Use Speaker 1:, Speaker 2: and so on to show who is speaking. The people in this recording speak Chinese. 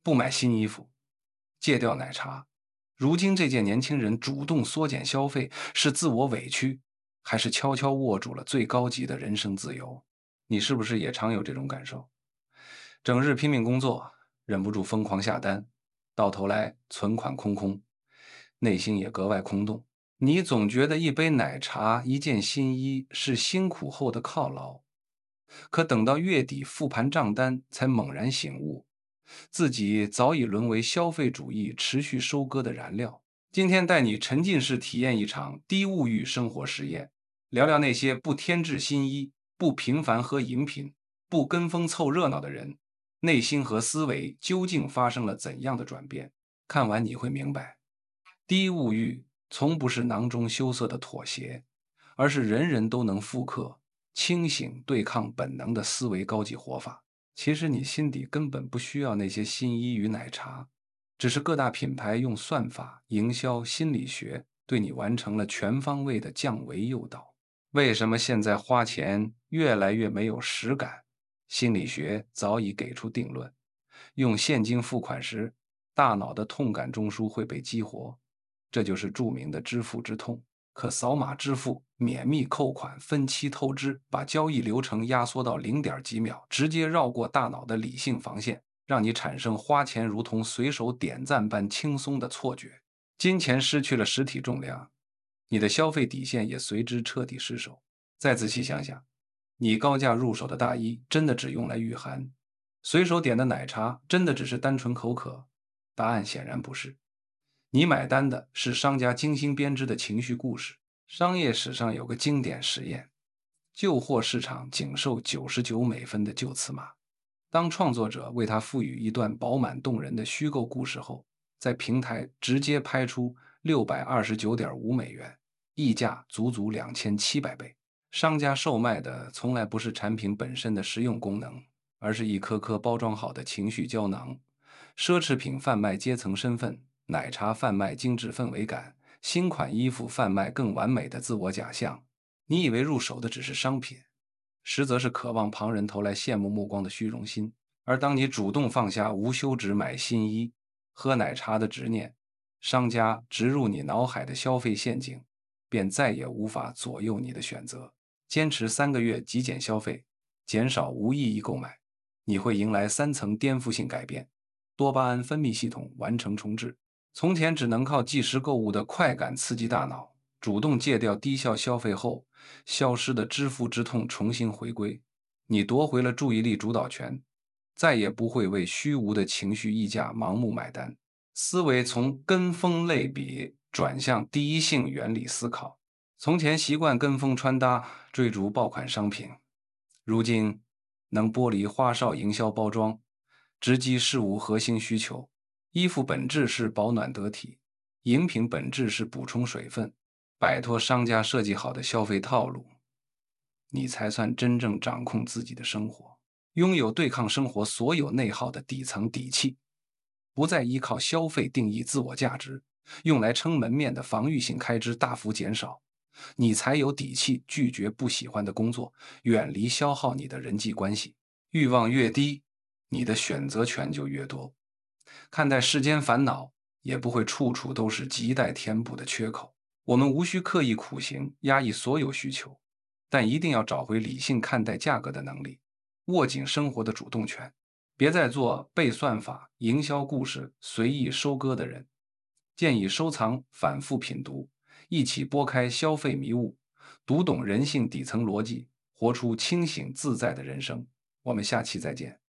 Speaker 1: 不买新衣服，戒掉奶茶。如今这届年轻人主动缩减消费，是自我委屈，还是悄悄握住了最高级的人生自由？你是不是也常有这种感受？整日拼命工作，忍不住疯狂下单，到头来存款空空，内心也格外空洞。你总觉得一杯奶茶、一件新衣是辛苦后的犒劳，可等到月底复盘账单，才猛然醒悟，自己早已沦为消费主义持续收割的燃料。今天带你沉浸式体验一场低物欲生活实验，聊聊那些不添置新衣、不频繁喝饮品、不跟风凑热闹的人，内心和思维究竟发生了怎样的转变？看完你会明白，低物欲从不是囊中羞涩的妥协，而是人人都能复刻、清醒对抗本能的思维高级活法。其实你心底根本不需要那些新衣与奶茶，只是各大品牌用算法、营销、心理学对你完成了全方位的降维诱导。为什么现在花钱越来越没有实感？心理学早已给出定论：用现金付款时，大脑的痛感中枢会被激活，这就是著名的支付之痛。可扫码支付、免密扣款、分期透支，把交易流程压缩到0点几秒，直接绕过大脑的理性防线，让你产生花钱如同随手点赞般轻松的错觉。金钱失去了实体重量，你的消费底线也随之彻底失守。再仔细想想，你高价入手的大衣真的只用来御寒？随手点的奶茶真的只是单纯口渴？答案显然不是。你买单的是商家精心编织的情绪故事。商业史上有个经典实验，旧货市场仅售99美分的旧瓷马。当创作者为它赋予一段饱满动人的虚构故事后，在平台直接拍出629.5美元，溢价足足2700倍。商家售卖的从来不是产品本身的实用功能，而是一颗颗包装好的情绪胶囊。奢侈品贩卖阶层身份，奶茶贩卖精致氛围感，新款衣服贩卖更完美的自我假象。你以为入手的只是商品，实则是渴望旁人投来羡慕目光的虚荣心。而当你主动放下无休止买新衣、喝奶茶的执念，商家植入你脑海的消费陷阱，便再也无法左右你的选择。坚持3个月极简消费，减少无意义购买，你会迎来3层颠覆性改变。多巴胺分泌系统完成重置。从前只能靠即时购物的快感刺激大脑，主动戒掉低效消费后，消失的支付之痛重新回归。你夺回了注意力主导权，再也不会为虚无的情绪溢价盲目买单。思维从跟风类比转向第一性原理思考。从前习惯跟风穿搭，追逐爆款商品，如今能剥离花哨营销包装，直击事物核心需求。衣服本质是保暖得体，饮品本质是补充水分。摆脱商家设计好的消费套路，你才算真正掌控自己的生活，拥有对抗生活所有内耗的底层底气。不再依靠消费定义自我价值，用来撑门面的防御性开支大幅减少，你才有底气拒绝不喜欢的工作，远离消耗你的人际关系。欲望越低，你的选择权就越多。看待世间烦恼，也不会处处都是亟待填补的缺口。我们无需刻意苦行，压抑所有需求，但一定要找回理性看待价格的能力，握紧生活的主动权。别再做被算法、营销故事随意收割的人。建议收藏、反复品读，一起拨开消费迷雾，读懂人性底层逻辑，活出清醒自在的人生。我们下期再见。